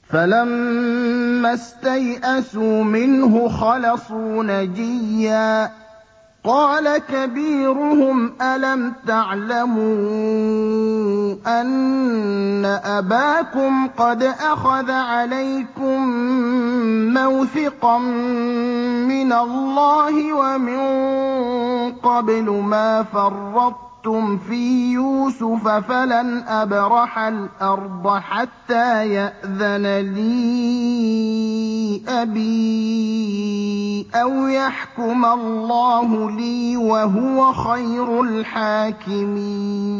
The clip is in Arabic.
فَلَمَّا اسْتَيْأَسُوا مِنْهُ خَلَصُوا نَجِيًّا قَالَ كَبِيرُهُمْ أَلَمْ تَعْلَمُوا أَنَّ أَبَاكُمْ قَدْ أَخَذَ عَلَيْكُم مَّوْثِقًا مِّنَ اللَّهِ وَمِن قَبْلُ مَا فَرَّطتُمْ فِي يُوسُفَ فَلَنْ أَبْرَحَ الْأَرْضَ حَتَّىٰ يَأْذَنَ لِي أَبِي أَوْ يَحْكُمَ اللَّهُ لِي ۖ وَهُوَ خَيْرُ الْحَاكِمِينَ